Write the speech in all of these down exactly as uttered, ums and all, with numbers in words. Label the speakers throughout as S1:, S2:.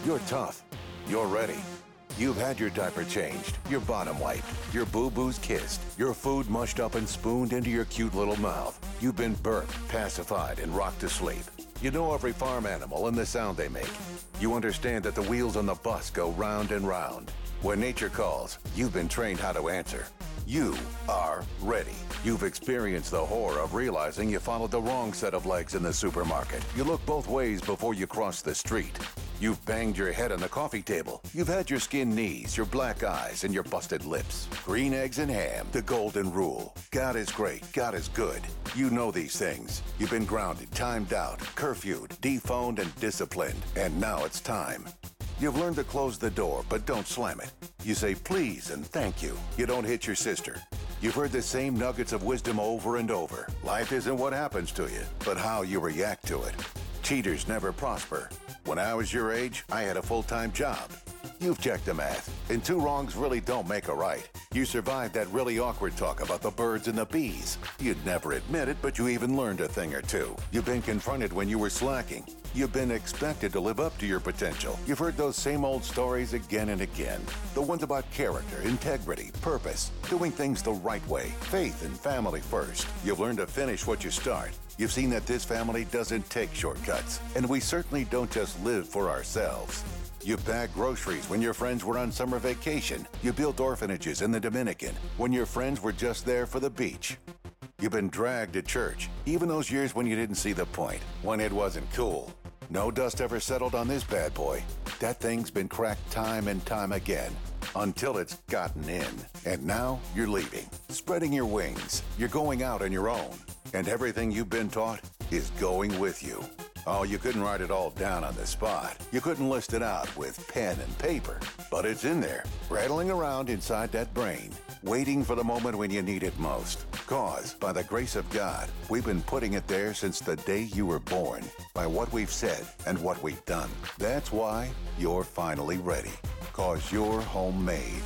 S1: You're tough. You're ready. You've had your diaper changed, your bottom wiped, your boo-boos kissed, your food mushed up and spooned into your cute little mouth. You've been burped, pacified, and rocked to sleep. You know every farm animal and the sound they make. You understand that the wheels on the bus go round and round. When nature calls, you've been trained how to answer. You are ready. You've experienced the horror of realizing you followed the wrong set of legs in the supermarket. You look both ways before you cross the street. You've banged your head on the coffee table. You've had your skinned knees, your black eyes, and your busted lips. Green eggs and ham, the golden rule. God is great, God is good. You know these things. You've been grounded, timed out, curfewed, dephoned, and disciplined. And now it's time. You've learned to close the door, but don't slam it. You say please and thank you. You don't hit your sister. You've heard the same nuggets of wisdom over and over. Life isn't what happens to you, but how you react to it. Cheaters never prosper. When I was your age, I had a full-time job. You've checked the math, and two wrongs really don't make a right. You survived that really awkward talk about the birds and the bees. You'd never admit it, but you even learned a thing or two. You've been confronted when you were slacking. You've been expected to live up to your potential. You've heard those same old stories again and again. The ones about character, integrity, purpose, doing things the right way, faith and family first. You've learned to finish what you start. You've seen that this family doesn't take shortcuts, and we certainly don't just live for ourselves. You packed groceries when your friends were on summer vacation. You built orphanages in the Dominican when your friends were just there for the beach. You've been dragged to church, even those years when you didn't see the point, when it wasn't cool. No dust ever settled on this bad boy. That thing's been cracked time and time again, until it's gotten in. And now you're leaving, spreading your wings. You're going out on your own. And everything you've been taught is going with you. Oh, you couldn't write it all down on the spot. You couldn't list it out with pen and paper. But it's in there, rattling around inside that brain, waiting for the moment when you need it most. Cause, by the grace of God, we've been putting it there since the day you were born, by what we've said and what we've done. That's why you're finally ready. Cause you're homemade.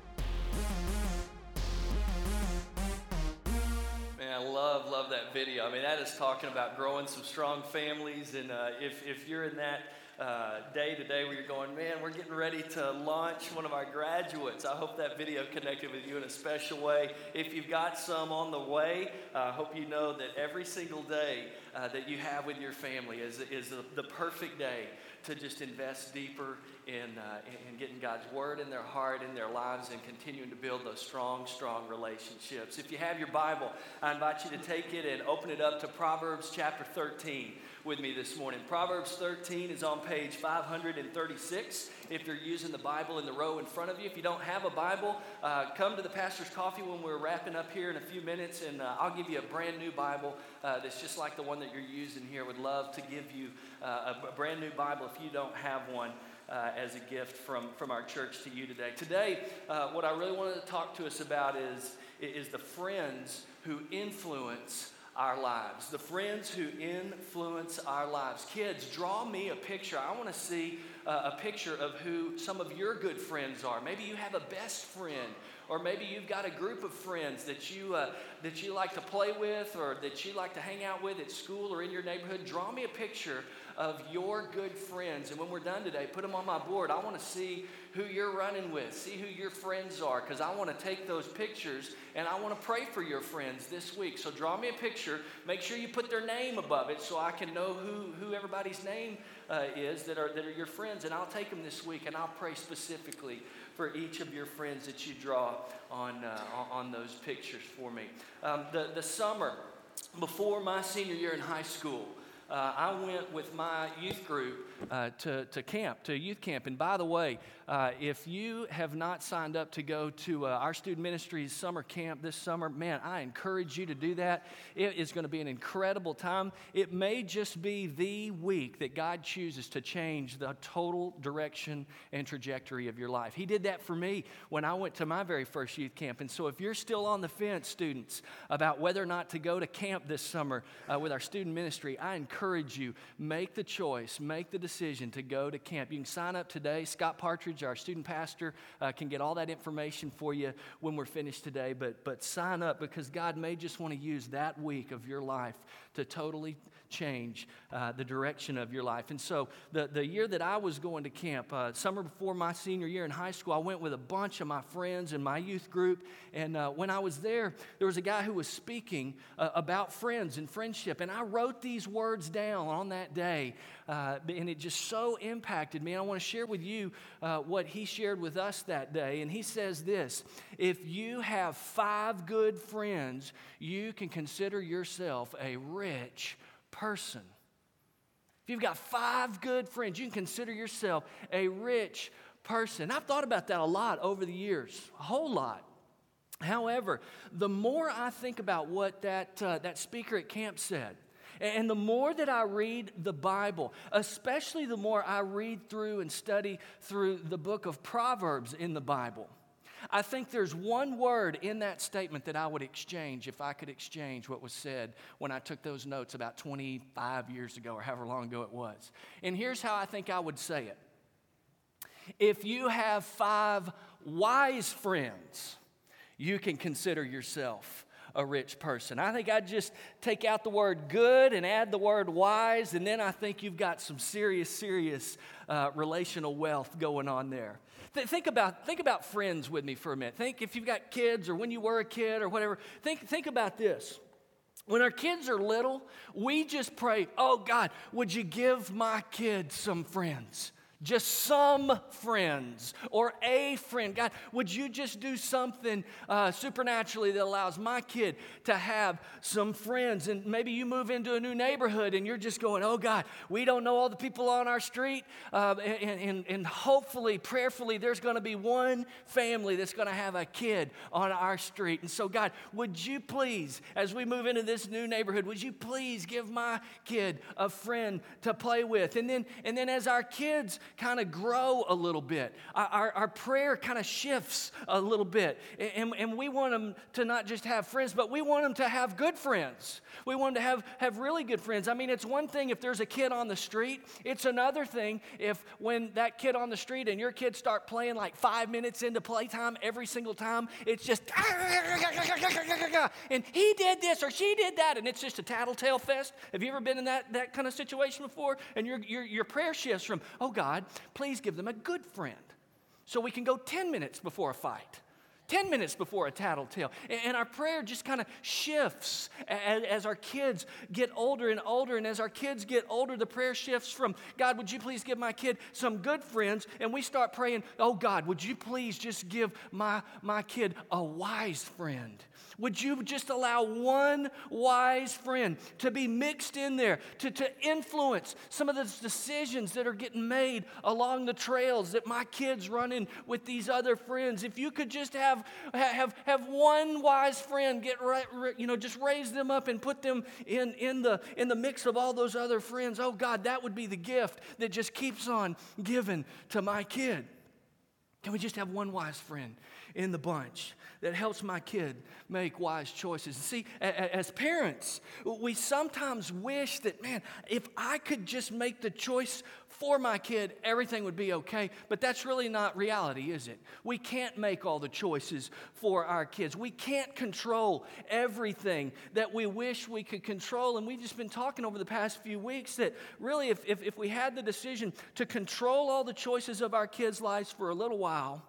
S2: Love, love that video. I mean, that is talking about growing some strong families. And uh, if, if you're in that uh, day today where you're going, man, we're getting ready to launch one of our graduates, I hope that video connected with you in a special way. If you've got some on the way, I uh, hope you know that every single day uh, that you have with your family is, is the, the perfect day to just invest deeper in, uh, in getting God's word in their heart, in their lives, and continuing to build those strong, strong relationships. If you have your Bible, I invite you to take it and open it up to Proverbs chapter thirteen with me this morning. Proverbs thirteen is on page five hundred thirty-six. If you're using the Bible in the row in front of you. If you don't have a Bible, uh, come to the pastor's coffee when we're wrapping up here in a few minutes, and uh, I'll give you a brand new Bible uh, that's just like the one that you're using here. Would love to give you uh, a, a brand new Bible if you don't have one. Uh, as a gift from, from our church to you today. Today, uh, what I really wanted to talk to us about is, is the friends who influence our lives. The friends who influence our lives. Kids, draw me a picture. I want to see uh, a picture of who some of your good friends are. Maybe you have a best friend, or maybe you've got a group of friends that you uh, that you like to play with, or that you like to hang out with at school or in your neighborhood. Draw me a picture of your good friends. And when we're done today, put them on my board. I want to see who you're running with, see who your friends are, because I want to take those pictures and I want to pray for your friends this week. So draw me a picture. Make sure you put their name above it so I can know who, who everybody's name uh, is that are, that are your friends. And I'll take them this week and I'll pray specifically for each of your friends that you draw on, uh, on those pictures for me. Um, the, the summer before my senior year in high school, Uh, I went with my youth group uh, to, to camp, to youth camp. And by the way, uh, if you have not signed up to go to uh, our student ministries summer camp this summer, man, I encourage you to do that. It is going to be an incredible time. It may just be the week that God chooses to change the total direction and trajectory of your life. He did that for me when I went to my very first youth camp. And so if you're still on the fence, students, about whether or not to go to camp this summer uh, with our student ministry, I encourage encourage you, make the choice, make the decision to go to camp. You can sign up today. Scott Partridge, our student pastor, uh, can get all that information for you when we're finished today. But, but sign up, because God may just want to use that week of your life to totally change uh, the direction of your life. And so the, the year that I was going to camp, uh, summer before my senior year in high school, I went with a bunch of my friends in my youth group. And uh, when I was there, there was a guy who was speaking uh, about friends and friendship. And I wrote these words down on that day. Uh, and it just so impacted me. And I want to share with you uh, what he shared with us that day. And he says this: if you have five good friends, you can consider yourself a rich person. If you've got five good friends, you can consider yourself a rich person. I've thought about that a lot over the years, a whole lot. However, the more I think about what that, uh, that speaker at camp said, and the more that I read the Bible, especially the more I read through and study through the book of Proverbs in the Bible, I think there's one word in that statement that I would exchange if I could exchange what was said when I took those notes about twenty-five years ago or however long ago it was. And here's how I think I would say it. If you have five wise friends, you can consider yourself a rich person. I think I'd just take out the word good and add the word wise, and then I think you've got some serious, serious uh, relational wealth going on there. Th- think about think about friends with me for a minute. Think if you've got kids or when you were a kid or whatever. Think think about this. When our kids are little, we just pray, oh God, would you give my kids some friends? Just some friends or a friend. God, would you just do something uh, supernaturally that allows my kid to have some friends? And maybe you move into a new neighborhood and you're just going, oh God, we don't know all the people on our street. Uh, and, and, and hopefully, prayerfully, there's going to be one family that's going to have a kid on our street. And so God, would you please, as we move into this new neighborhood, would you please give my kid a friend to play with? And then, and then as our kids kind of grow a little bit, Our, our, our prayer kind of shifts a little bit. And, and we want them to not just have friends, but we want them to have good friends. We want them to have, have really good friends. I mean, it's one thing if there's a kid on the street. It's another thing if when that kid on the street and your kids start playing like five minutes into playtime every single time, it's just, and he did this or she did that, and it's just a tattletale fest. Have you ever been in that, that kind of situation before? And your, your, your prayer shifts from, oh God, please give them a good friend so we can go ten minutes before a fight, ten minutes before a tattletale. And our prayer just kind of shifts as, as our kids get older and older. And as our kids get older, the prayer shifts from, God, would you please give my kid some good friends? And we start praying, oh God, would you please just give my, my kid a wise friend? Would you just allow one wise friend to be mixed in there, to, to influence some of those decisions that are getting made along the trails that my kids running with these other friends? If you could just have have have one wise friend get right, you know, just raise them up and put them in in the in the mix of all those other friends. Oh God, that would be the gift that just keeps on giving to my kid. Can we just have one wise friend in the bunch that helps my kid make wise choices? See, as parents, we sometimes wish that, man, if I could just make the choice for my kid, everything would be okay. But that's really not reality, is it? We can't make all the choices for our kids. We can't control everything that we wish we could control. And we've just been talking over the past few weeks that really if, if, if we had the decision to control all the choices of our kids' lives for a little while,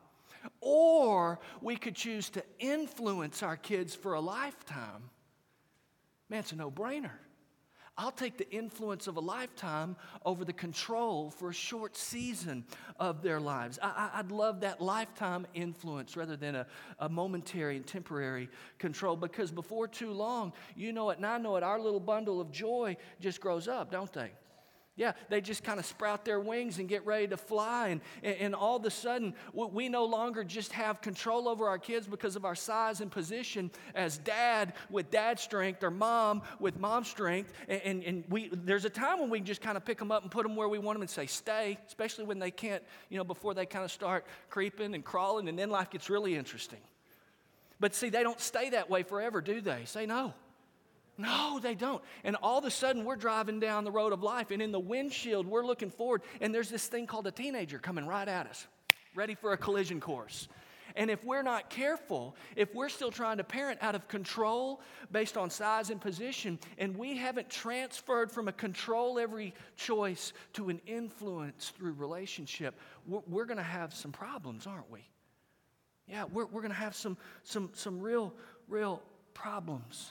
S2: or we could choose to influence our kids for a lifetime, man, it's a no-brainer. I'll take the influence of a lifetime over the control for a short season of their lives. I, I'd love that lifetime influence rather than a, a momentary and temporary control, because before too long, you know it and I know it, our little bundle of joy just grows up, don't they? Yeah, they just kind of sprout their wings and get ready to fly. And, and, and all of a sudden, we no longer just have control over our kids because of our size and position as dad with dad strength or mom with mom strength. And, and, and we there's a time when we can just kind of pick them up and put them where we want them and say, stay, especially when they can't, you know, before they kind of start creeping and crawling. And then life gets really interesting. But see, they don't stay that way forever, do they? Say no. No, they don't. And all of a sudden, we're driving down the road of life, and in the windshield, we're looking forward, and there's this thing called a teenager coming right at us, ready for a collision course. And if we're not careful, if we're still trying to parent out of control based on size and position, and we haven't transferred from a control every choice to an influence through relationship, we're, we're going to have some problems, aren't we? Yeah, we're, we're going to have some, some, some real, real problems.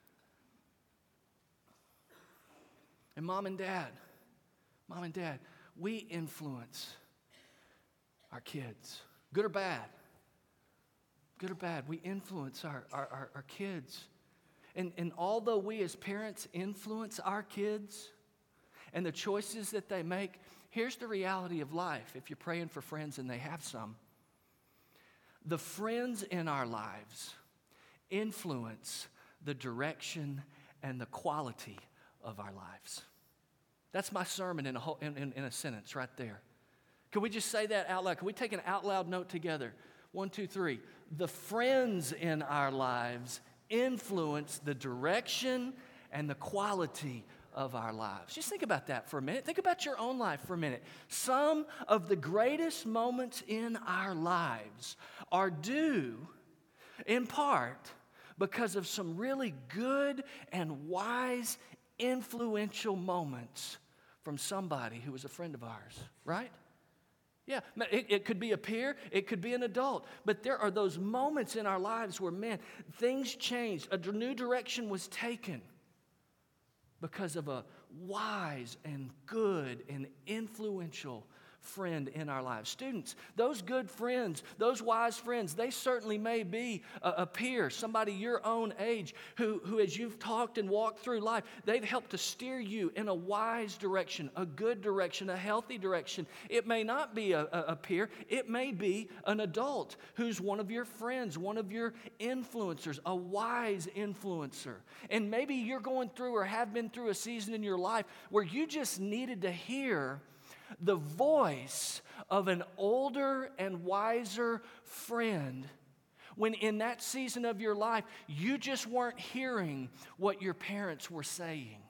S2: And mom and dad, mom and dad, we influence our kids, good or bad. Good or bad, we influence our, our, our, our kids. And, and although we as parents influence our kids and the choices that they make, here's the reality of life if you're praying for friends and they have some. The friends in our lives influence the direction and the quality of our lives. That's my sermon in a, whole, in, in, in a sentence right there. Can we just say that out loud? Can we take an out loud note together? One, two, three. The friends in our lives influence the direction and the quality of our lives. Just think about that for a minute. Think about your own life for a minute. Some of the greatest moments in our lives are due, in part, because of some really good and wise, influential moments from somebody who was a friend of ours, right? Yeah, it, it could be a peer, it could be an adult, but there are those moments in our lives where, man, things changed. A new direction was taken because of a wise and good and influential friend in our lives. Students, those good friends, those wise friends, they certainly may be a, a peer, somebody your own age who, who, as you've talked and walked through life, they've helped to steer you in a wise direction, a good direction, a healthy direction. It may not be a, a, a peer, it may be an adult who's one of your friends, one of your influencers, a wise influencer. And maybe you're going through or have been through a season in your life where you just needed to hear the voice of an older and wiser friend when in that season of your life you just weren't hearing what your parents were saying.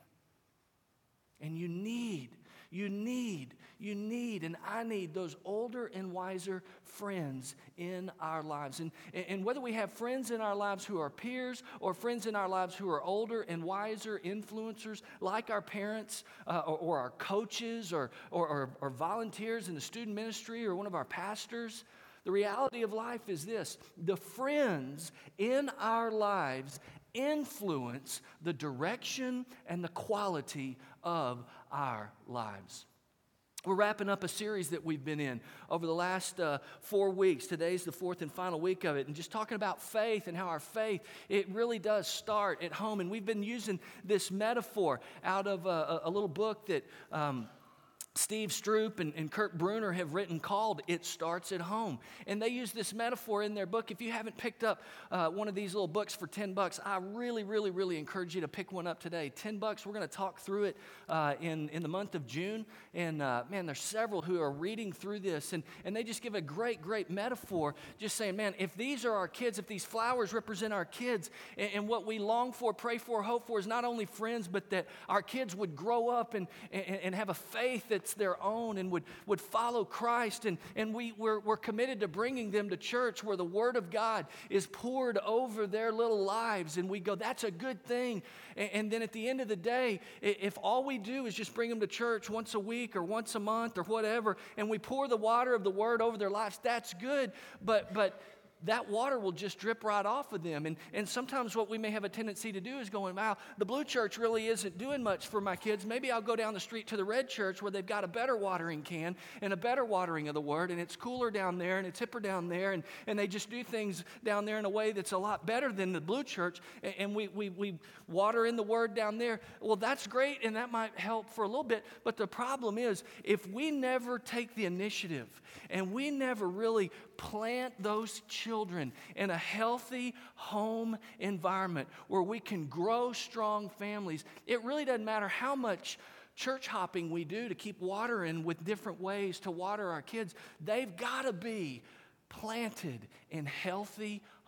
S2: And you need, you need, you need, and I need those older and wiser friends in our lives. And, and whether we have friends in our lives who are peers or friends in our lives who are older and wiser influencers like our parents uh, or, or our coaches or, or, or, or volunteers in the student ministry or one of our pastors, the reality of life is this: the friends in our lives influence the direction and the quality of our lives. We're wrapping up a series that we've been in over the last uh, four weeks. Today's the fourth and final week of it, and just talking about faith and how our faith, it really does start at home. And we've been using this metaphor out of a, a little book that um, Steve Stroop and, and Kurt Bruner have written called It Starts at Home. And they use this metaphor in their book. If you haven't picked up uh, one of these little books for ten bucks, I really, really, really encourage you to pick one up today. ten bucks, we're going to talk through it uh, in, in the month of June. And uh, man, there's several who are reading through this. And, and they just give a great, great metaphor, just saying, man, if these are our kids, if these flowers represent our kids, and, and what we long for, pray for, hope for is not only friends, but that our kids would grow up and, and, and have a faith that's their own and would, would follow Christ. And, and we, we're, we're committed to bringing them to church where the Word of God is poured over their little lives. And we go, that's a good thing. And, and then at the end of the day, if all we do is just bring them to church once a week or once a month or whatever, and we pour the water of the Word over their lives, that's good. But, but that water will just drip right off of them. And, and sometimes what we may have a tendency to do is going, wow, the blue church really isn't doing much for my kids. Maybe I'll go down the street to the red church where they've got a better watering can and a better watering of the Word, and it's cooler down there and it's hipper down there, and, and they just do things down there in a way that's a lot better than the blue church, and, and we, we, we water in the Word down there. Well, that's great, and that might help for a little bit, but the problem is if we never take the initiative and we never really plant those children in a healthy home environment where we can grow strong families, it really doesn't matter how much church hopping we do to keep watering with different ways to water our kids. They've got to be planted in healthy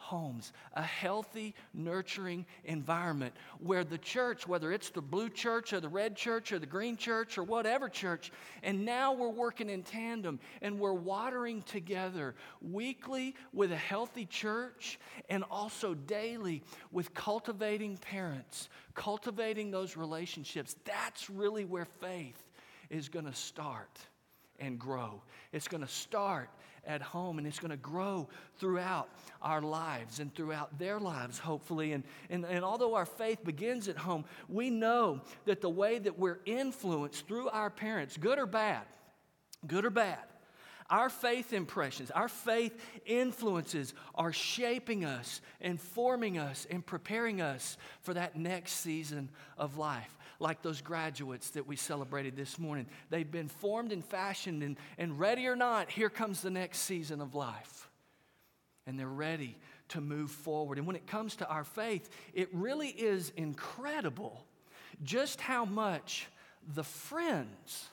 S2: homes, a healthy, nurturing environment where the church, whether it's the blue church or the red church or the green church or whatever church, and now we're working in tandem and we're watering together weekly with a healthy church and also daily with cultivating parents, cultivating those relationships. That's really where faith is going to start and grow. It's going to start at home, and it's going to grow throughout our lives and throughout their lives, hopefully. And, and, and although our faith begins at home, we know that the way that we're influenced through our parents, good or bad, good or bad, our faith impressions, our faith influences are shaping us and forming us and preparing us for that next season of life. Like those graduates that we celebrated this morning. They've been formed and fashioned, and, and ready or not, here comes the next season of life. And they're ready to move forward. And when it comes to our faith, it really is incredible just how much the friends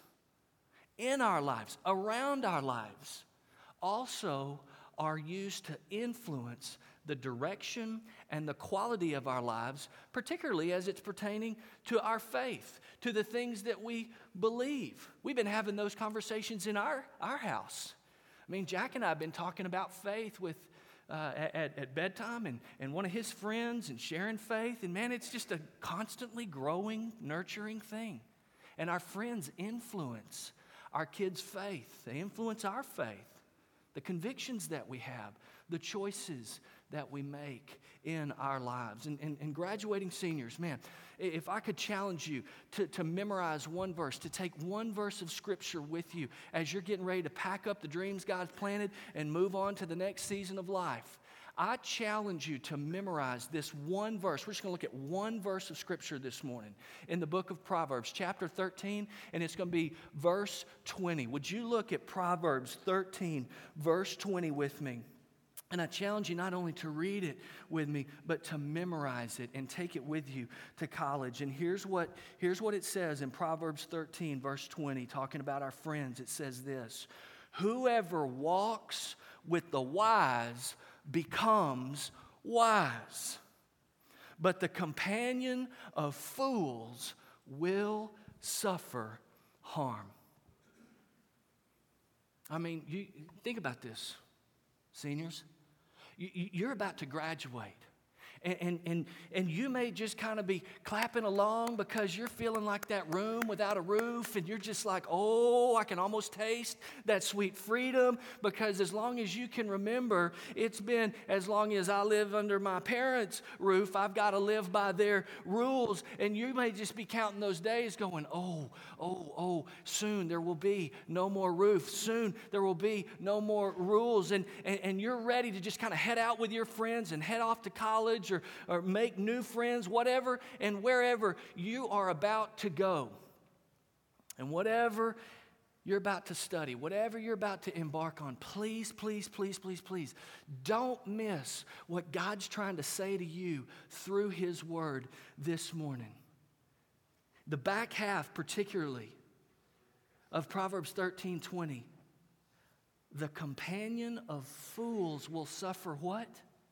S2: in our lives, around our lives, also are used to influence the direction and the quality of our lives, particularly as it's pertaining to our faith, to the things that we believe. We've been having those conversations in our, our house. I mean, Jack and I have been talking about faith with uh, at, at bedtime and, and one of his friends and sharing faith. And man, it's just a constantly growing, nurturing thing. And our friends influence our kids' faith. They influence our faith, the convictions that we have, the choices that we make in our lives. And, and, and graduating seniors, man, if I could challenge you to, to memorize one verse, to take one verse of Scripture with you as you're getting ready to pack up the dreams God's planted and move on to the next season of life, I challenge you to memorize this one verse. We're just going to look at one verse of Scripture this morning in the book of Proverbs, chapter thirteen, and it's going to be verse twenty. Would you look at Proverbs thirteen, verse twenty with me? And I challenge you not only to read it with me, but to memorize it and take it with you to college. And here's what, here's what it says in Proverbs thirteen, verse twenty, talking about our friends. It says this: whoever walks with the wise becomes wise, but the companion of fools will suffer harm. I mean, you think about this, seniors. You're about to graduate. And, and, and, and you may just kind of be clapping along because you're feeling like that room without a roof, and you're just like, oh, I can almost taste that sweet freedom, because as long as you can remember, it's been as long as I live under my parents' roof, I've got to live by their rules. And you may just be counting those days going, oh, oh, oh, soon there will be no more roof. Soon there will be no more rules. And, and, and you're ready to just kind of head out with your friends and head off to college, Or, or make new friends, whatever and wherever you are about to go. And whatever you're about to study, whatever you're about to embark on, please, please, please, please, please, don't miss what God's trying to say to you through His Word this morning. The back half, particularly, of Proverbs thirteen twenty, the companion of fools will suffer what?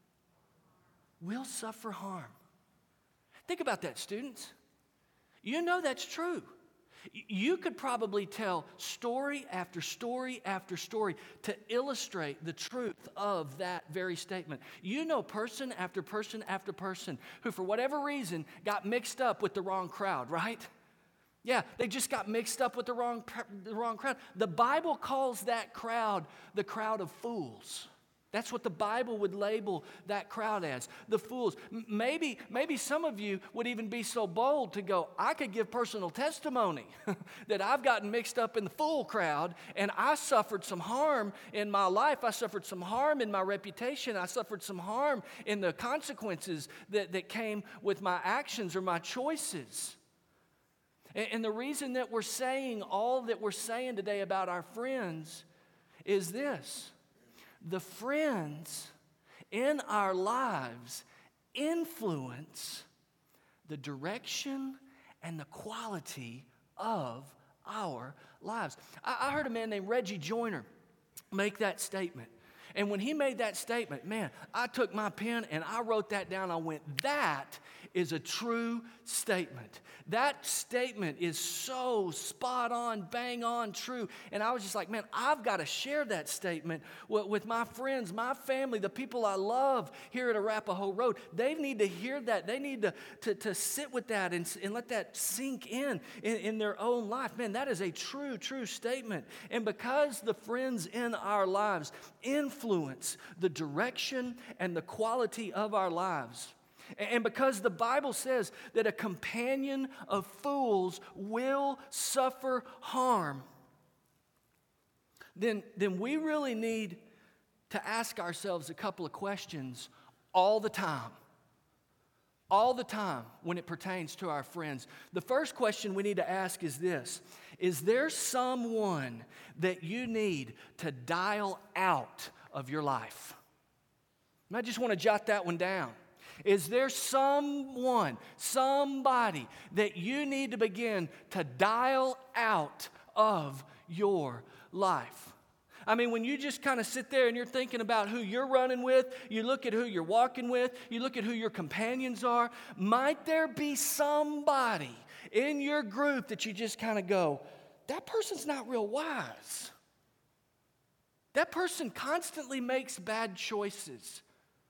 S2: Will suffer harm. Think about that, students. You know that's true. You could probably tell story after story after story to illustrate the truth of that very statement. You know person after person after person who, for whatever reason, got mixed up with the wrong crowd, right? Yeah, they just got mixed up with the wrong, the wrong crowd. The Bible calls that crowd the crowd of fools. That's what the Bible would label that crowd as, the fools. Maybe, maybe some of you would even be so bold to go, I could give personal testimony that I've gotten mixed up in the fool crowd, and I suffered some harm in my life. I suffered some harm in my reputation. I suffered some harm in the consequences that, that came with my actions or my choices. And, and the reason that we're saying all that we're saying today about our friends is this: the friends in our lives influence the direction and the quality of our lives. I, I heard a man named Reggie Joiner make that statement.
S3: And when he made that statement, man, I took my pen and I wrote that down. I went, that is a true statement. That statement is so spot on, bang on, true. And I was just like, man, I've got to share that statement with my friends, my family, the people I love here at Arapahoe Road. They need to hear that. They need to, to, to sit with that and, and let that sink in, in in their own life. Man, that is a true, true statement. And because the friends in our lives influence the direction and the quality of our lives, and because the Bible says that a companion of fools will suffer harm, then, then we really need to ask ourselves a couple of questions all the time. All the time when it pertains to our friends. The first question we need to ask is this: is there someone that you need to dial out of your life? And I just want to jot that one down. Is there someone, somebody that you need to begin to dial out of your life? I mean, when you just kind of sit there and you're thinking about who you're running with, you look at who you're walking with, you look at who your companions are, might there be somebody in your group that you just kind of go, that person's not real wise. That person constantly makes bad choices.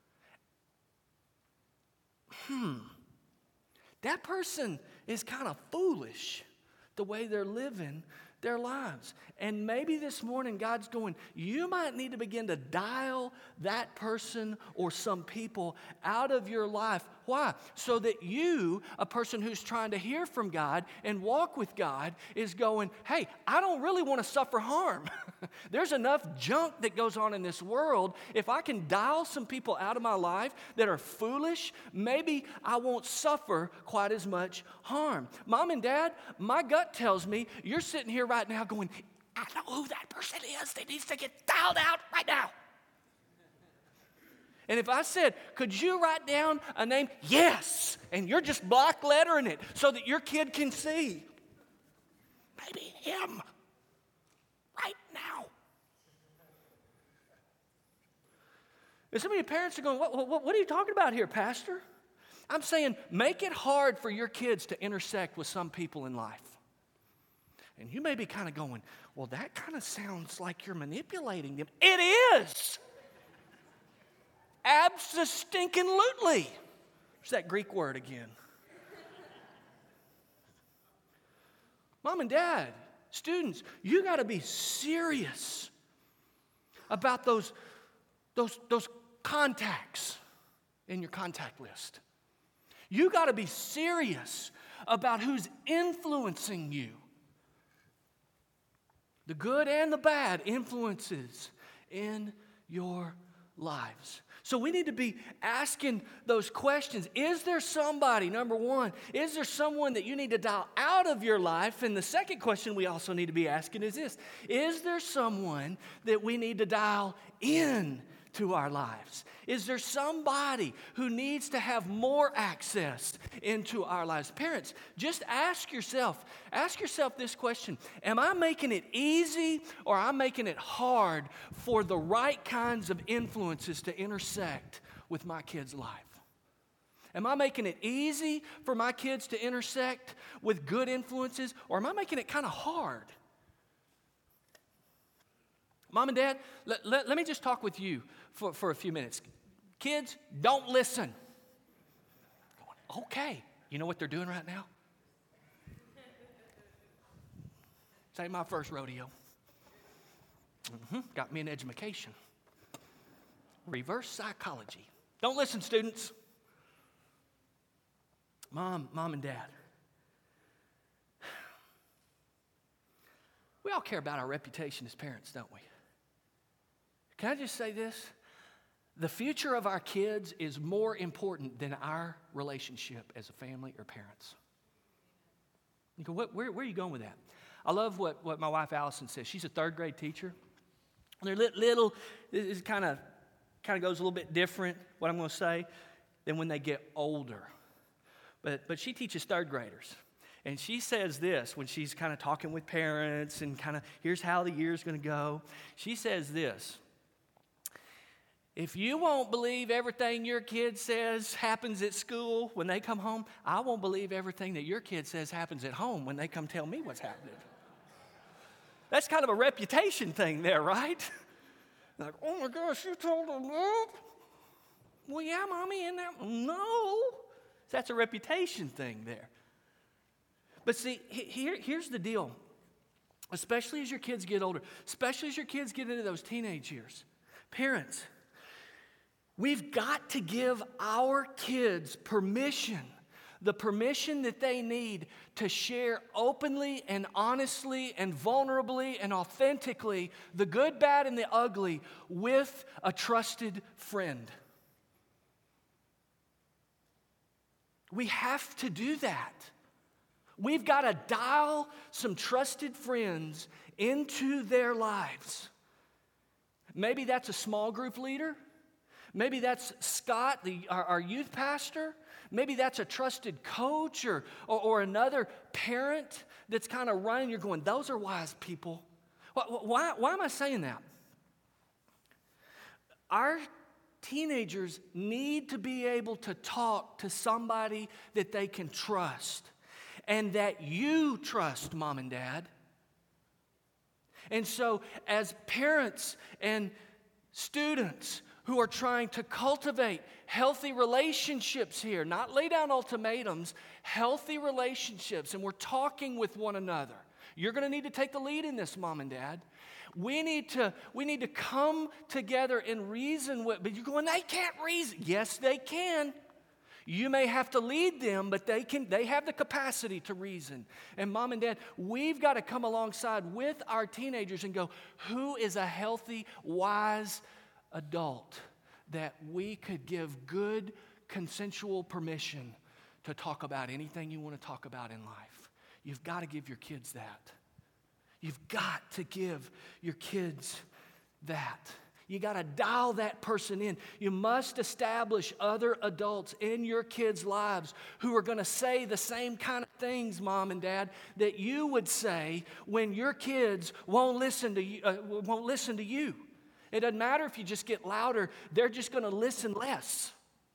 S3: Hmm, that person is kind of foolish the way they're living their lives. And maybe this morning God's going, you might need to begin to dial that person or some people out of your life. Why? So that you, a person who's trying to hear from God and walk with God, is going, hey, I don't really want to suffer harm. There's enough junk that goes on in this world. If I can dial some people out of my life that are foolish, maybe I won't suffer quite as much harm. Mom and Dad, my gut tells me you're sitting here right now going, I know who that person is that needs to get dialed out right now. And if I said, could you write down a name? Yes. And you're just block lettering it so that your kid can see. Maybe him right now. And some of your parents are going, what, what, what are you talking about here, Pastor? I'm saying make it hard for your kids to intersect with some people in life. And you may be kind of going, well, that kind of sounds like you're manipulating them. It is. Abso-stinking-lutely. There's that Greek word again. Mom and Dad, students, you got to be serious about those, those, those contacts in your contact list. You got to be serious about who's influencing you. The good and the bad influences in your lives. So we need to be asking those questions. Is there somebody, number one, is there someone that you need to dial out of your life? And the second question we also need to be asking is this: is there someone that we need to dial in to our lives? Is there somebody who needs to have more access into our lives? Parents, just ask yourself, ask yourself this question: am I making it easy or am I making it hard for the right kinds of influences to intersect with my kid's life? Am I making it easy for my kids to intersect with good influences, or am I making it kind of hard? Mom and Dad, let, let, let me just talk with you for, for a few minutes. Kids, don't listen. Okay. You know what they're doing right now? This ain't my first rodeo. Mm-hmm. Got me an education. Reverse psychology. Don't listen, students. Mom, mom and dad. We all care about our reputation as parents, don't we? Can I just say this? The future of our kids is more important than our relationship as a family or parents. You go, what, where, where are you going with that? I love what, what my wife Allison says. She's a third grade teacher. They're little, it kind of kind of goes a little bit different, what I'm going to say, than when they get older. But, but she teaches third graders. And she says this when she's kind of talking with parents and kind of, here's how the year's going to go. She says this: If you won't believe everything your kid says happens at school when they come home, I won't believe everything that your kid says happens at home when they come tell me what's happening. That's kind of a reputation thing there, right? Like, oh my gosh, you told them that? Well, yeah, Mommy, and that, no. That's a reputation thing there. But see, here, here's the deal. Especially as your kids get older, especially as your kids get into those teenage years. Parents, we've got to give our kids permission, the permission that they need to share openly and honestly and vulnerably and authentically the good, bad, and the ugly with a trusted friend. We have to do that. We've got to dial some trusted friends into their lives. Maybe that's a small group leader. Maybe that's Scott, the, our, our youth pastor. Maybe that's a trusted coach or, or, or another parent that's kind of running. You're going, those are wise people. Why, why, why am I saying that? Our teenagers need to be able to talk to somebody that they can trust and that you trust, Mom and Dad. And so as parents and students who are trying to cultivate healthy relationships here, not lay down ultimatums, healthy relationships, and we're talking with one another. You're going to need to take the lead in this, Mom and Dad. We need to, we need to come together and reason with, but you're going, they can't reason. Yes, they can. You may have to lead them, but they can. They have the capacity to reason. And Mom and Dad, we've got to come alongside with our teenagers and go, who is a healthy, wise adult that we could give good, consensual permission to talk about anything you want to talk about in life? You've got to give your kids that. You've got to give your kids that. You got to dial that person in. You must establish other adults in your kids' lives who are going to say the same kind of things, Mom and Dad, that you would say when your kids won't listen to you. Uh, won't listen to you. It doesn't matter if you just get louder. They're just going to listen less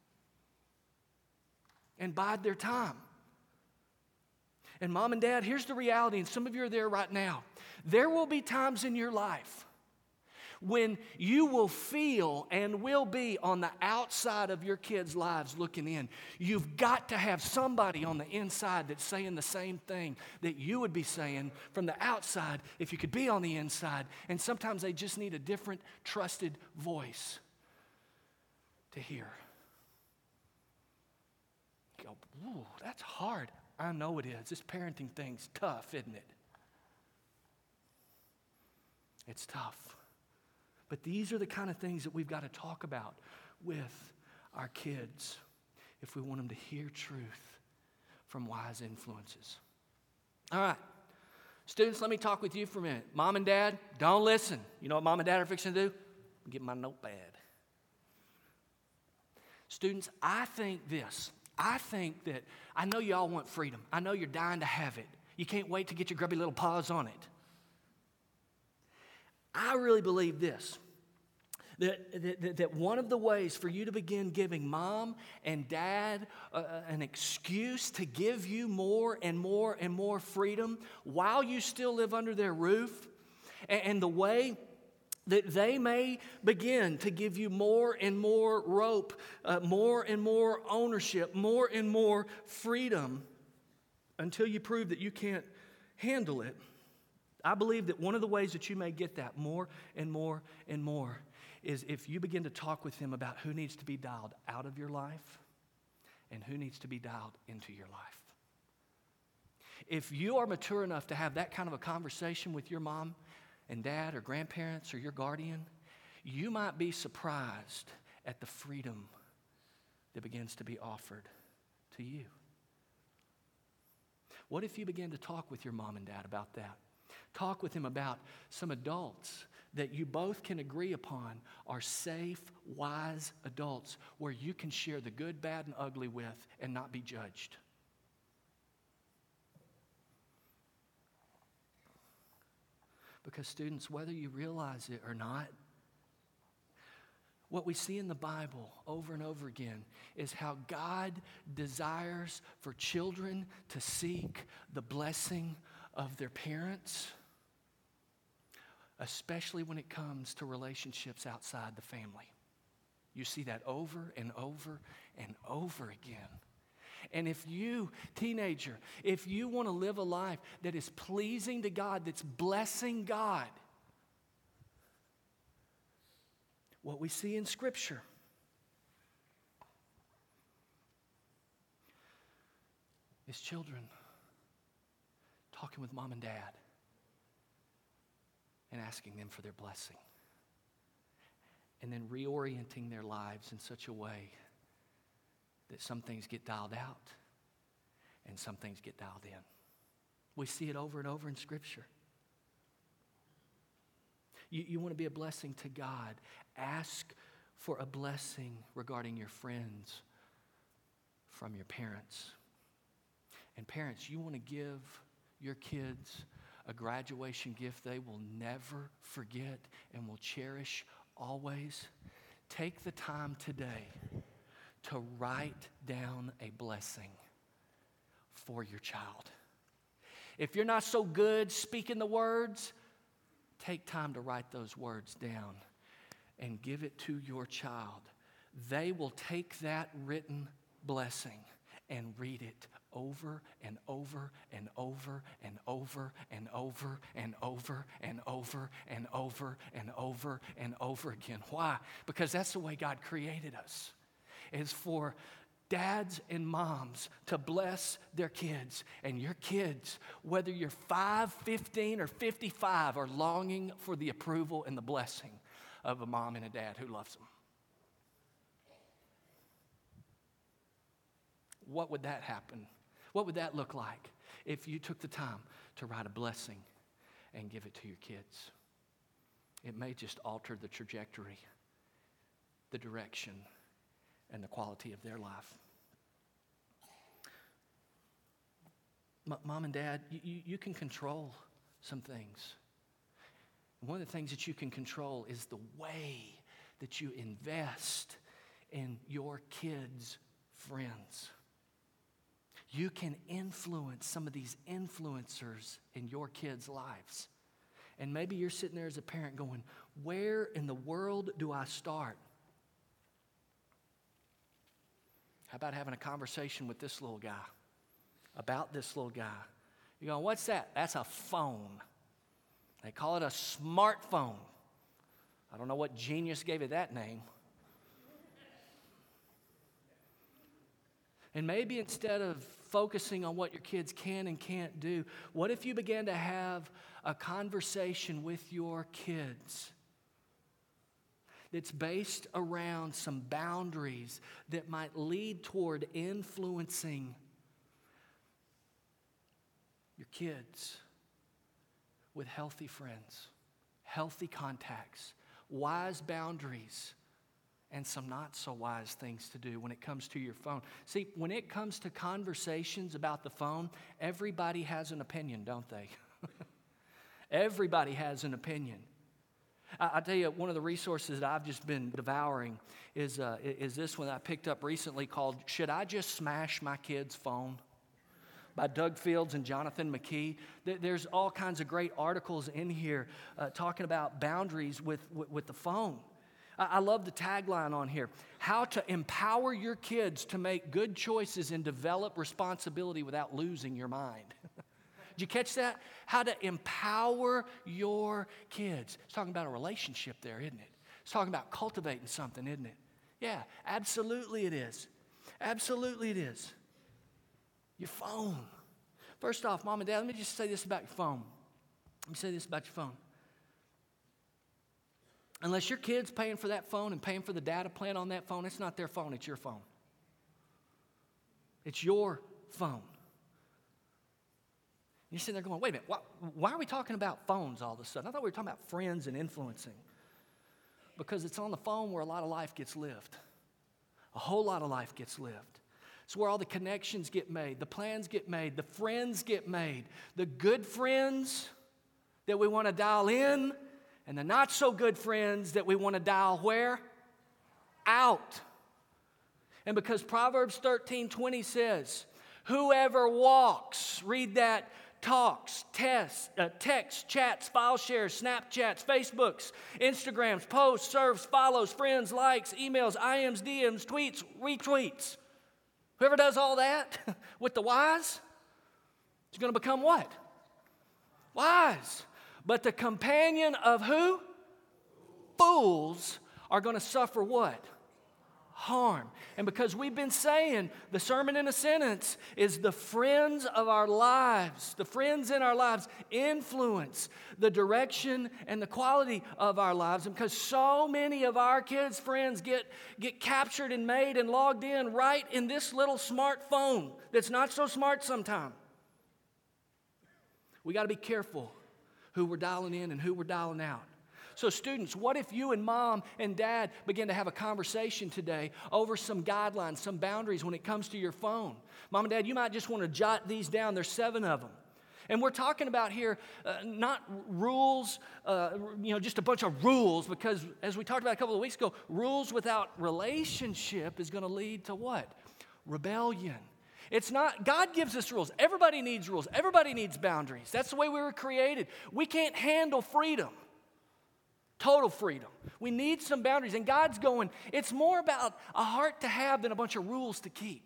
S3: and bide their time. And Mom and Dad, here's the reality, and some of you are there right now. There will be times in your life when you will feel and will be on the outside of your kids' lives looking in. You've got to have somebody on the inside that's saying the same thing that you would be saying from the outside if you could be on the inside. And sometimes they just need a different, trusted voice to hear. You go, ooh, that's hard. I know it is. This parenting thing's tough, isn't it? It's tough. But these are the kind of things that we've got to talk about with our kids if we want them to hear truth from wise influences. All right. Students, let me talk with you for a minute. Mom and Dad, don't listen. You know what Mom and Dad are fixing to do? Get my notepad. Students, I think this. I think that, I know you all want freedom. I know you're dying to have it. You can't wait to get your grubby little paws on it. I really believe this, that, that, that one of the ways for you to begin giving Mom and Dad uh, an excuse to give you more and more and more freedom while you still live under their roof, and, and the way that they may begin to give you more and more rope, uh, more and more ownership, more and more freedom until you prove that you can't handle it. I believe that one of the ways that you may get that more and more and more is if you begin to talk with them about who needs to be dialed out of your life and who needs to be dialed into your life. If you are mature enough to have that kind of a conversation with your mom and dad or grandparents or your guardian, you might be surprised at the freedom that begins to be offered to you. What if you begin to talk with your mom and dad about that? Talk with them about some adults that you both can agree upon are safe, wise adults where you can share the good, bad, and ugly with and not be judged. Because students, whether you realize it or not, What we see in the Bible over and over again is how God desires for children to seek the blessing of their parents, especially when it comes to relationships outside the family. You see that over and over and over again. And if you, teenager, if you want to live a life that is pleasing to God, that's blessing God, what we see in Scripture is children talking with mom and dad and asking them for their blessing, and then reorienting their lives in such a way that some things get dialed out and some things get dialed in. We see it over and over in Scripture. You, you want to be a blessing to God. Ask for a blessing regarding your friends from your parents. And parents, you want to give your kids a graduation gift they will never forget and will cherish always. Take the time today to write down a blessing for your child. If you're not so good speaking the words, take time to write those words down and give it to your child. They will take that written blessing and read it over and over and over and over and over and over and over and over and over and over again. Why? Because that's the way God created us, is for dads and moms to bless their kids. And your kids, whether you're five, fifteen, or fifty-five, are longing for the approval and the blessing of a mom and a dad who loves them. What would that happen? What would that look like if you took the time to write a blessing and give it to your kids? It may just alter the trajectory, the direction, and the quality of their life. M- Mom and Dad, you, you, you can control some things. One of the things that you can control is the way that you invest in your kids' friends. You can influence some of these influencers in your kids' lives. And maybe you're sitting there as a parent going, where in the world do I start? How about having a conversation with this little guy, about this little guy? You're going, what's that? That's a phone. They call it a smartphone. I don't know what genius gave it that name. And maybe instead of focusing on what your kids can and can't do, what if you began to have a conversation with your kids that's based around some boundaries that might lead toward influencing your kids with healthy friends, healthy contacts, wise boundaries, and some not so wise things to do when it comes to your phone. See, when it comes to conversations about the phone, everybody has an opinion, don't they? Everybody has an opinion. I, I'll tell you, one of the resources that I've just been devouring is, uh, is this one I picked up recently called Should I Just Smash My Kid's Phone? By Doug Fields and Jonathan McKee. There's all kinds of great articles in here uh, talking about boundaries with, with, with the phone. I love the tagline on here, how to empower your kids to make good choices and develop responsibility without losing your mind. Did you catch that? How to empower your kids. It's talking about a relationship there, isn't it? It's talking about cultivating something, isn't it? Yeah, absolutely it is. Absolutely it is. Your phone. First off, Mom and Dad, let me just say this about your phone. Let me say this about your phone. Unless your kid's paying for that phone and paying for the data plan on that phone, it's not their phone, it's your phone. It's your phone. You're sitting there going, wait a minute, why, why are we talking about phones all of a sudden? I thought we were talking about friends and influencing. Because it's on the phone where a lot of life gets lived. A whole lot of life gets lived. It's where all the connections get made, the plans get made, the friends get made, the good friends that we want to dial in, and the not so good friends that we want to dial where? out. And because Proverbs thirteen twenty says, whoever walks, read that, talks, tests, uh, texts, chats, file shares, Snapchats, Facebooks, Instagrams, posts, serves, follows, friends, likes, emails, I Ms, D Ms, tweets, retweets. Whoever does all that with the wise is going to become what? Wise. But the companion of who? Fools are going to suffer what? Harm. And because we've been saying the sermon in a sentence is the friends of our lives, the friends in our lives influence the direction and the quality of our lives. And because so many of our kids' friends get, get captured and made and logged in right in this little smartphone that's not so smart sometimes. We got to be careful who we're dialing in and who we're dialing out. So students, what if you and mom and dad begin to have a conversation today over some guidelines, some boundaries when it comes to your phone? Mom and dad, you might just want to jot these down. There's seven of them. And we're talking about here uh, not rules, uh, you know, just a bunch of rules, because as we talked about a couple of weeks ago, rules without relationship is going to lead to what? Rebellion. It's not, God gives us rules. Everybody needs rules. Everybody needs boundaries. That's the way we were created. We can't handle freedom. Total freedom. We need some boundaries. And God's going, it's more about a heart to have than a bunch of rules to keep.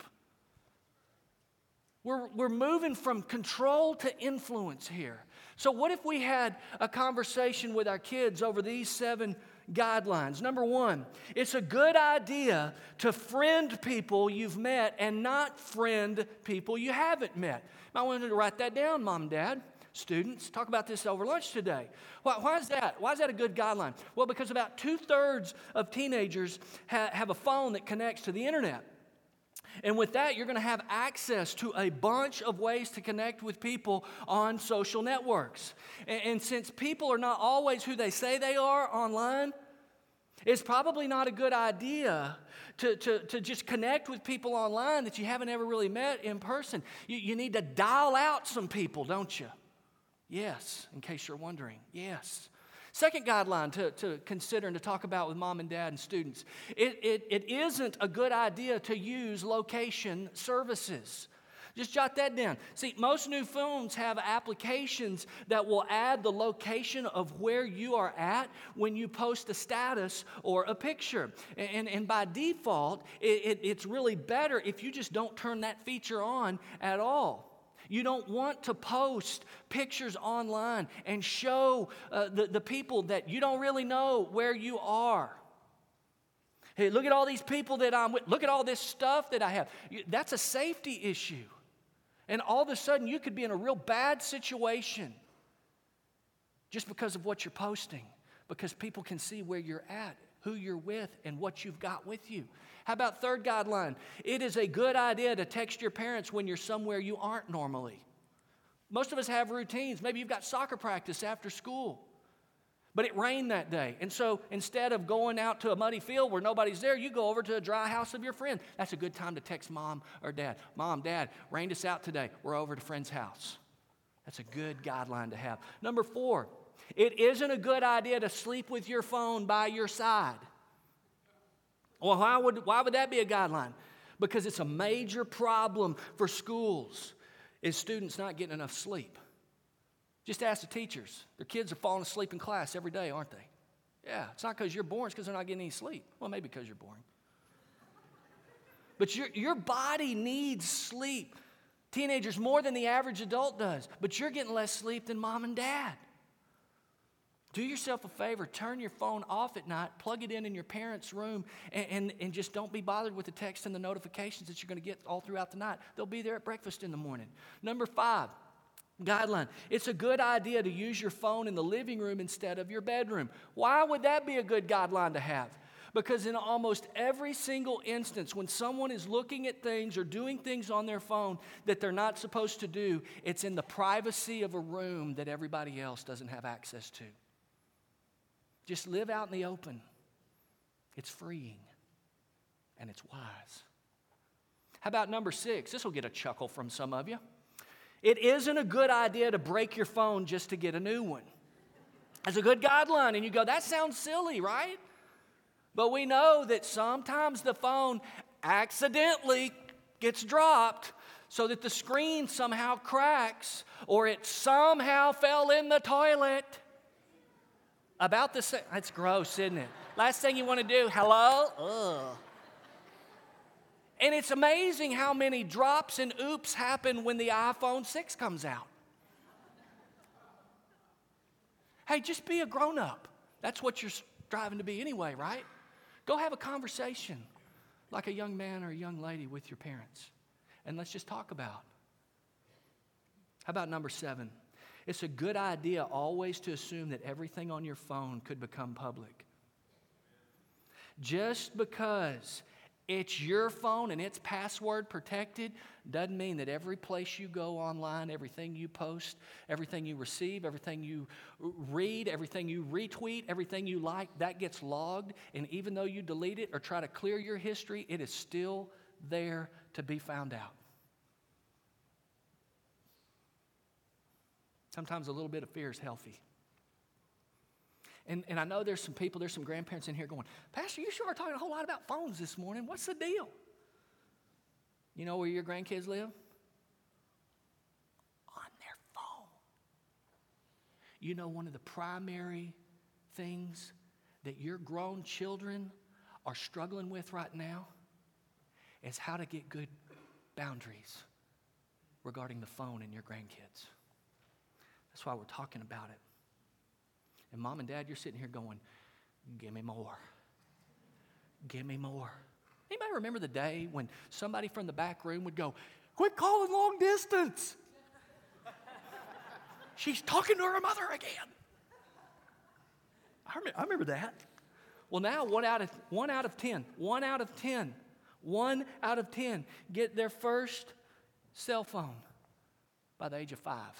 S3: We're, we're moving from control to influence here. So what if we had a conversation with our kids over these seven guidelines? Number one, it's a good idea to friend people you've met and not friend people you haven't met. I wanted to write that down, Mom and Dad. Students, talk about this over lunch today. Why, why is that? Why is that a good guideline? Well, because about two-thirds of teenagers ha- have a phone that connects to the internet. And with that, you're going to have access to a bunch of ways to connect with people on social networks. And, and since people are not always who they say they are online, it's probably not a good idea to, to, to just connect with people online that you haven't ever really met in person. You, you need to dial out some people, don't you? Yes, in case you're wondering, yes. Second guideline to, to consider and to talk about with mom and dad and students. It, it, it isn't a good idea to use location services. Just jot that down. See, most new phones have applications that will add the location of where you are at when you post a status or a picture. And, and, and by default, it, it, it's really better if you just don't turn that feature on at all. You don't want to post pictures online and show uh, the, the people that you don't really know where you are. Hey, look at all these people that I'm with. Look at all this stuff that I have. That's a safety issue. And all of a sudden, you could be in a real bad situation just because of what you're posting, because people can see where you're at, who you're with, and what you've got with you. How about third guideline? It is a good idea to text your parents when you're somewhere you aren't normally. Most of us have routines. Maybe you've got soccer practice after school, but it rained that day. And so instead of going out to a muddy field where nobody's there, you go over to a dry house of your friend. That's a good time to text mom or dad. Mom, dad, rained us out today. We're over to friend's house. That's a good guideline to have. Number four, it isn't a good idea to sleep with your phone by your side. Well, why would, why would that be a guideline? Because it's a major problem for schools is students not getting enough sleep. Just ask the teachers. Their kids are falling asleep in class every day, aren't they? Yeah, it's not because you're boring, it's because they're not getting any sleep. Well, maybe because you're boring. But your, your body needs sleep. Teenagers more than the average adult does. But you're getting less sleep than mom and dad. Do yourself a favor, turn your phone off at night, plug it in in your parents' room, and, and, and just don't be bothered with the text and the notifications that you're going to get all throughout the night. They'll be there at breakfast in the morning. Number five, guideline. It's a good idea to use your phone in the living room instead of your bedroom. Why would that be a good guideline to have? Because in almost every single instance, when someone is looking at things or doing things on their phone that they're not supposed to do, it's in the privacy of a room that everybody else doesn't have access to. Just live out in the open. It's freeing and it's wise. How about number six? This will get a chuckle from some of you. It isn't a good idea to break your phone just to get a new one. That's a good guideline, and you go, that sounds silly, right? But we know that sometimes the phone accidentally gets dropped so that the screen somehow cracks or it somehow fell in the toilet. About the same. That's gross, isn't it? Last thing you want to do, hello? Ugh. And it's amazing how many drops and oops happen when the iPhone six comes out. Hey, just be a grown-up. That's what you're striving to be anyway, right? Go have a conversation like a young man or a young lady with your parents. And let's just talk about. How about number seven? It's a good idea always to assume that everything on your phone could become public. Just because it's your phone and it's password protected doesn't mean that every place you go online, everything you post, everything you receive, everything you read, everything you retweet, everything you like, that gets logged. And even though you delete it or try to clear your history, it is still there to be found out. Sometimes a little bit of fear is healthy. And, and I know there's some people, there's some grandparents in here going, Pastor, you sure are talking a whole lot about phones this morning. What's the deal? You know where your grandkids live? On their phone. You know one of the primary things that your grown children are struggling with right now is how to get good boundaries regarding the phone and your grandkids. That's why we're talking about it. And mom and dad, you're sitting here going, give me more. Give me more. Anybody remember the day when somebody from the back room would go, quit calling long distance. She's talking to her mother again. I remember, I remember that. Well, now one out of one out of ten, one out of ten, one out of ten get their first cell phone by the age of five.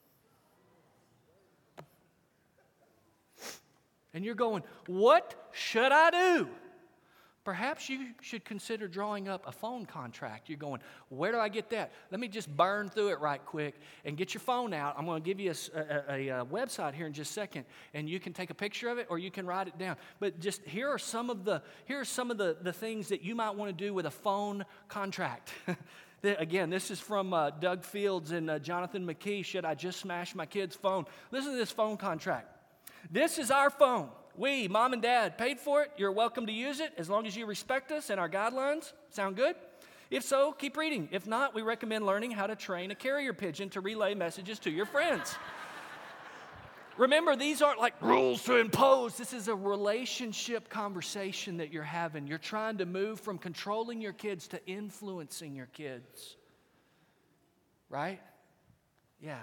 S3: And you're going, what should I do? Perhaps you should consider drawing up a phone contract. You're going, where do I get that? Let me just burn through it right quick and get your phone out. I'm going to give you a, a, a, a website here in just a second, and you can take a picture of it or you can write it down. But just here are some of the here are some of the, the things that you might want to do with a phone contract. Again, this is from uh, Doug Fields and uh, Jonathan McKee. Should I just smash my kid's phone? Listen to this phone contract. This is our phone. We, mom and dad, paid for it. You're welcome to use it as long as you respect us and our guidelines. Sound good? If so, keep reading. If not, we recommend learning how to train a carrier pigeon to relay messages to your friends. Remember, these aren't like rules to impose. This is a relationship conversation that you're having. You're trying to move from controlling your kids to influencing your kids. Right? Yeah.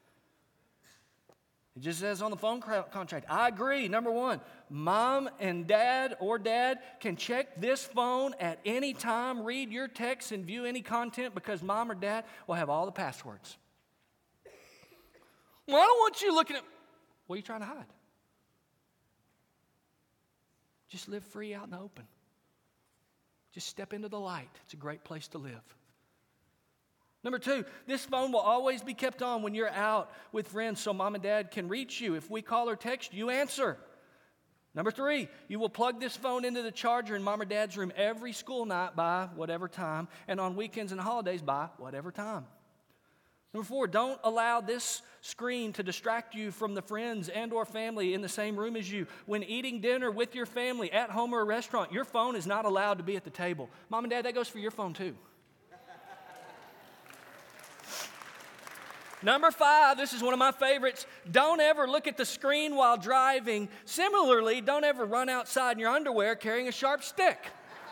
S3: It just says on the phone contract, I agree. Number one, mom and dad or dad can check this phone at any time, read your texts, and view any content because mom or dad will have all the passwords. Well, I don't want you looking at... What are you trying to hide? Just live free out in the open. Just step into the light. It's a great place to live. Number two, this phone will always be kept on when you're out with friends so mom and dad can reach you. If we call or text, you answer. Number three, you will plug this phone into the charger in mom or dad's room every school night by whatever time, and on weekends and holidays by whatever time. Number four, don't allow this screen to distract you from the friends and or family in the same room as you. When eating dinner with your family at home or a restaurant, your phone is not allowed to be at the table. Mom and dad, that goes for your phone too. Number five, this is one of my favorites. Don't ever look at the screen while driving. Similarly, don't ever run outside in your underwear carrying a sharp stick.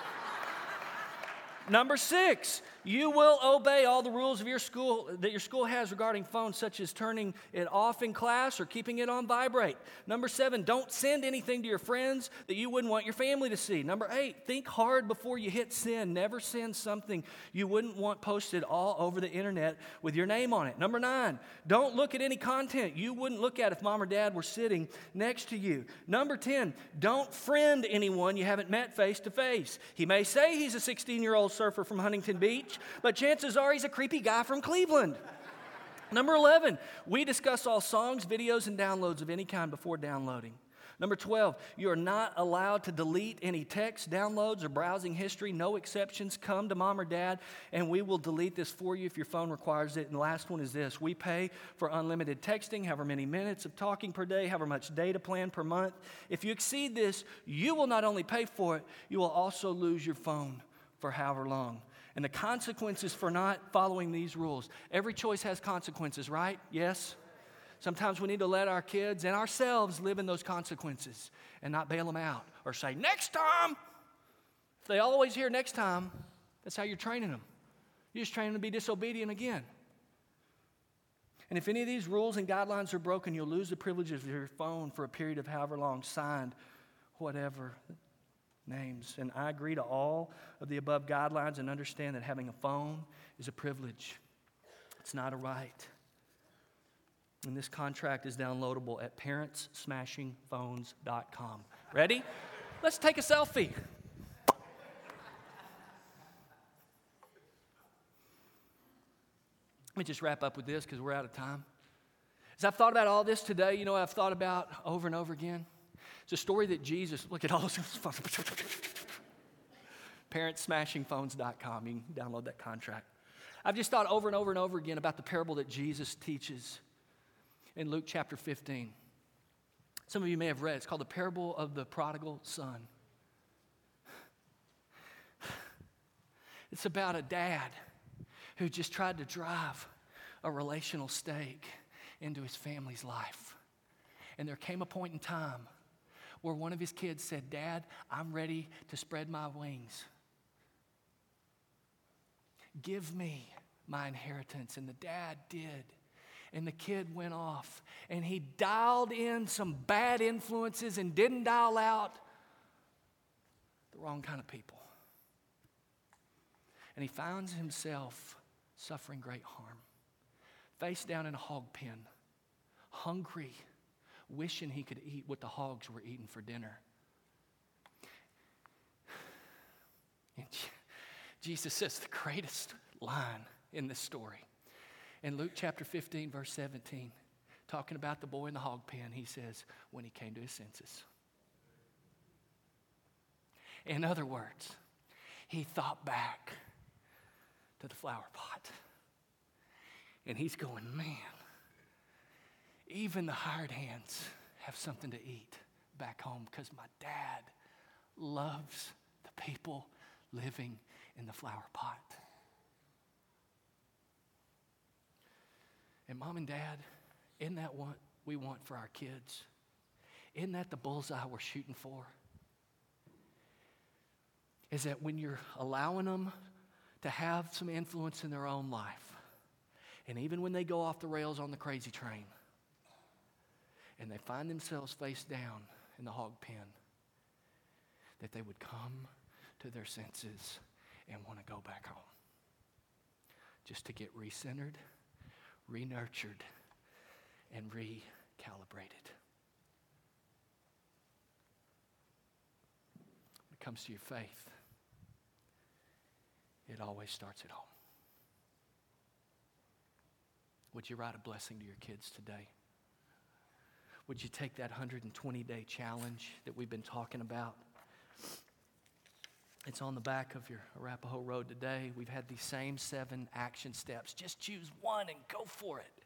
S3: Number six, you will obey all the rules of your school that your school has regarding phones, such as turning it off in class or keeping it on vibrate. Number seven, don't send anything to your friends that you wouldn't want your family to see. Number eight, think hard before you hit send. Never send something you wouldn't want posted all over the internet with your name on it. Number nine, don't look at any content you wouldn't look at if mom or dad were sitting next to you. Number ten, don't friend anyone you haven't met face to face. He may say he's a sixteen-year-old surfer from Huntington Beach, but chances are he's a creepy guy from Cleveland. Number eleven, we discuss all songs, videos, and downloads of any kind before downloading. Number twelve, you are not allowed to delete any text, downloads, or browsing history. No exceptions. Come to mom or dad, and we will delete this for you if your phone requires it. And the last one is this. We pay for unlimited texting, however many minutes of talking per day, however much data plan per month. If you exceed this, you will not only pay for it, you will also lose your phone for however long. And the consequences for not following these rules. Every choice has consequences, right? Yes? Sometimes we need to let our kids and ourselves live in those consequences and not bail them out or say, next time. If they always hear next time, that's how you're training them. You're just training them to be disobedient again. And if any of these rules and guidelines are broken, you'll lose the privileges of your phone for a period of however long, signed, whatever names. And I agree to all of the above guidelines and understand that having a phone is a privilege. It's not a right. And this contract is downloadable at parents smashing phones dot com. Ready? Let's take a selfie. Let me just wrap up with this because we're out of time. As I've thought about all this today, you know what I've thought about over and over again? It's a story that Jesus, look at all those parents smashing phones dot com. You can download that contract. I've just thought over and over and over again about the parable that Jesus teaches in Luke chapter fifteen. Some of you may have read. It's called the parable of the prodigal son. It's about a dad who just tried to drive a relational stake into his family's life. And there came a point in time where one of his kids said, Dad, I'm ready to spread my wings. Give me my inheritance. And the dad did. And the kid went off. And he dialed in some bad influences and didn't dial out the wrong kind of people. And he finds himself suffering great harm. Face down in a hog pen. Hungry. Wishing he could eat what the hogs were eating for dinner. And Jesus says the greatest line in this story. In Luke chapter fifteen, verse seventeen, talking about the boy in the hog pen, he says, when he came to his senses. In other words, he thought back to the flower pot. And he's going, man, even the hired hands have something to eat back home because my dad loves the people living in the flower pot. And mom and dad, isn't that what we want for our kids? Isn't that the bullseye we're shooting for? Is that when you're allowing them to have some influence in their own life, and even when they go off the rails on the crazy train, and they find themselves face down in the hog pen, that they would come to their senses and want to go back home. Just to get recentered, re-nurtured, and recalibrated. When it comes to your faith, it always starts at home. Would you write a blessing to your kids today? Would you take that one hundred twenty day challenge that we've been talking about? It's on the back of your Arapahoe Road today. We've had these same seven action steps. Just choose one and go for it.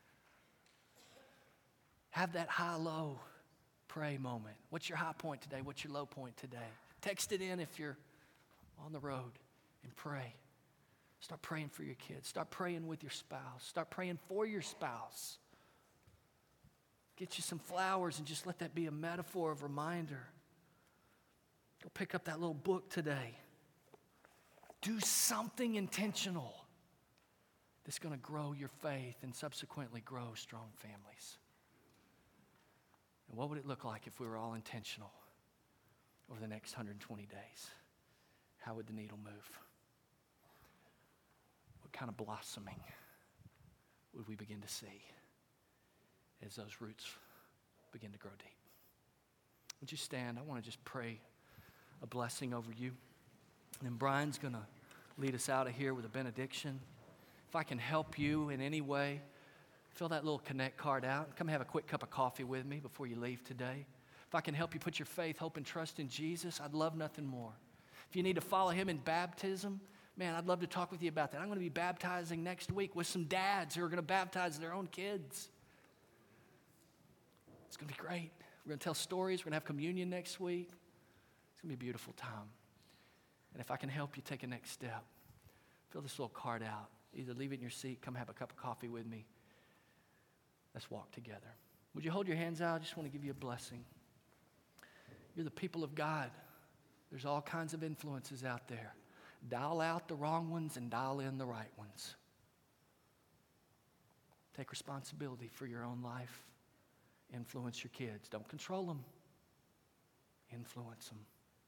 S3: Have that high-low pray moment. What's your high point today? What's your low point today? Text it in if you're on the road and pray. Start praying for your kids. Start praying with your spouse. Start praying for your spouse. Get you some flowers and just let that be a metaphor of reminder. Go pick up that little book today. Do something intentional that's going to grow your faith and subsequently grow strong families. And what would it look like if we were all intentional over the next one hundred twenty days? How would the needle move? What kind of blossoming would we begin to see as those roots begin to grow deep? Would you stand? I want to just pray a blessing over you. And then Brian's going to lead us out of here with a benediction. If I can help you in any way, fill that little connect card out. Come have a quick cup of coffee with me before you leave today. If I can help you put your faith, hope, and trust in Jesus, I'd love nothing more. If you need to follow him in baptism, man, I'd love to talk with you about that. I'm going to be baptizing next week with some dads who are going to baptize their own kids. It's going to be great. We're going to tell stories. We're going to have communion next week. It's going to be a beautiful time. And if I can help you take a next step, fill this little card out. Either leave it in your seat, come have a cup of coffee with me. Let's walk together. Would you hold your hands out? I just want to give you a blessing. You're the people of God. There's all kinds of influences out there. Dial out the wrong ones and dial in the right ones. Take responsibility for your own life. Influence your kids. Don't control them. Influence them.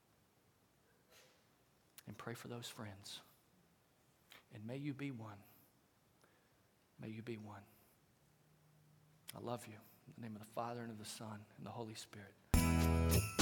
S3: And pray for those friends. And may you be one. May you be one. I love you. In the name of the Father, and of the Son, and the Holy Spirit.